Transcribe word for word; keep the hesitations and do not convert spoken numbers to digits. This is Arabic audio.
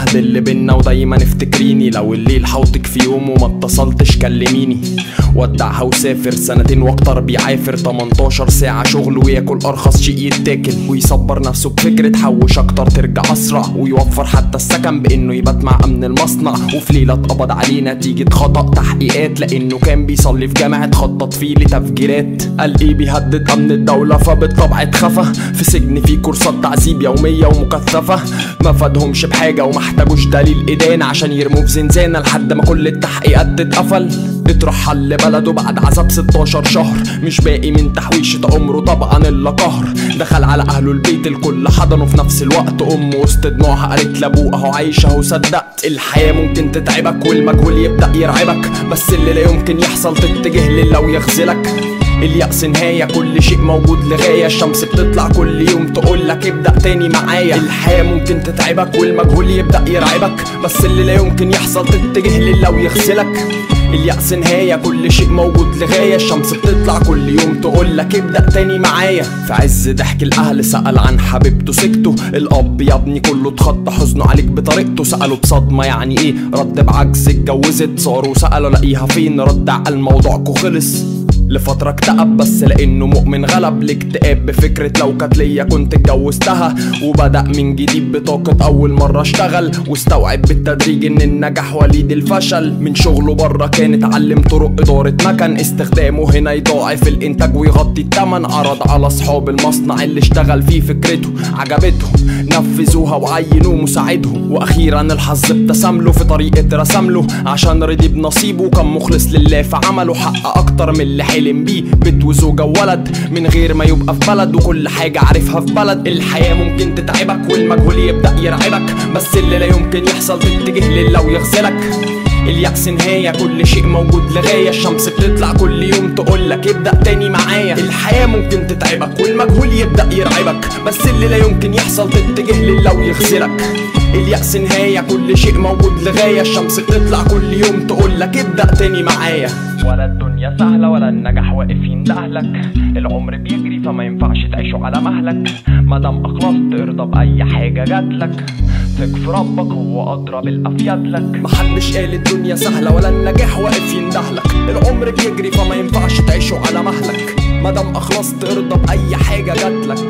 العهد اللي بينا ودايما افتكريني، لو الليل حوطك في يوم وما اتصلتش كلميني. ودعها وسافر سنتين واكتر بيعافر، تمنتاشر ساعة شغل وياكل ارخص شيء يتاكل، ويصبر نفسه بفكرة حوش اكتر ترجع اسرع، ويوفر حتى السكن بانه يبات مع امن المصنع. وفي ليلة اتقبض عليه نتيجة خطأ تحقيقات، لانه كان بيصلي في جامعة خطط فيه لتفجيرات. قال ايه بيهدد امن الدولة فبالطبع اتخفى، في سجن فيه كورسات تعذيب يومية ومكثفة. ما فادهمش بحاجة ومحتاجوش دليل إدانة عشان يرموه في زنزانة لحد ما كل التحقيقات تتقفل. اترحل لبلده بعد عذاب ستاشر شهر، مش باقي من تحويشة عمره طبعا الا قهر. دخل على اهله البيت الكل حضنه في نفس الوقت، امه وسط دموعها قالت لابوه اهو عايشه اهو صدقت. الحياه ممكن تتعبك والمجهول يبدا يرعبك، بس اللي لا يمكن يحصل تتجه لله ويخذلك. اليأس نهاية كل شيء موجود لغاية، الشمس بتطلع كل يوم تقولك ابدأ تاني معايا. الحياة ممكن تتعبك والمجهول يبدأ يرعبك، بس اللي لا يمكن يحصل تتجه لله ويخذلك. اليأس نهاية كل شيء موجود لغاية، الشمس بتطلع كل يوم تقولك ابدأ تاني معايا. في عز ضحك الأهل سأل عن حبيبته سكته، الأب يا ابني كله اتخطى حزنه عليك بطريقته. سأله بصدمة يعني ايه، رد بعجز اتجوزت. صاروا سألوا لاقيها فين، رد على الموضوعكو خلص. لفترة اكتئب بس لانه مؤمن غلب الاكتئاب بفكرة لو كانت ليا كنت اتجوزتها. وبدأ من جديد بطاقة اول مرة اشتغل، واستوعب بالتدريج ان النجاح وليد الفشل. من شغله بره كان اتعلم طرق ادارة مكن، استخدامه هنا يضاعف الانتاج ويغطي التمن. عرض على اصحاب المصنع اللي اشتغل فيه فكرته، عجبتهم نفذوها وعينوه مساعدهم. واخيرا الحظ ابتسم له في طريقة رسمله، عشان رضي بنصيبه كان مخلص لله في عمله. حقق اكتر من اللي حلم بيه، بيت وزوجة وولد من غير ما يبقى في بلد، وكل حاجة عارفها في بلد. الحياة ممكن تتعبك والمجهول يبدأ يرعبك، بس اللي لا يمكن يحصل تتجه لله ويخذلك. اليأس نهاية كل شيء موجود لغاية، الشمس بتطلع كل يوم تقولك ابدأ تاني معايا. الحياة ممكن تتعبك والمجهول يبدأ يرعبك، بس اللي لا يمكن يحصل تتجه لله ويخذلك. اليأس نهاية كل شيء موجود لغاية، الشمس بتطلع كل يوم تقولك ابدأ تاني معايا. ولا الدنيا سهلة ولا النجاح واقف يندهلك، العمر بيجري فما ينفعش تعيشه على مهلك. مادام أخلصت ارضى بأي حاجة جاتلك، ثق في ربك هو أدرى بالأفيد لك. محدش قال الدنيا سهلة ولا النجاح واقف يندهلك، العمر بيجري فما ينفعش تعيشه على مهلك. مادام أخلصت ارضى بأي حاجة جاتلك،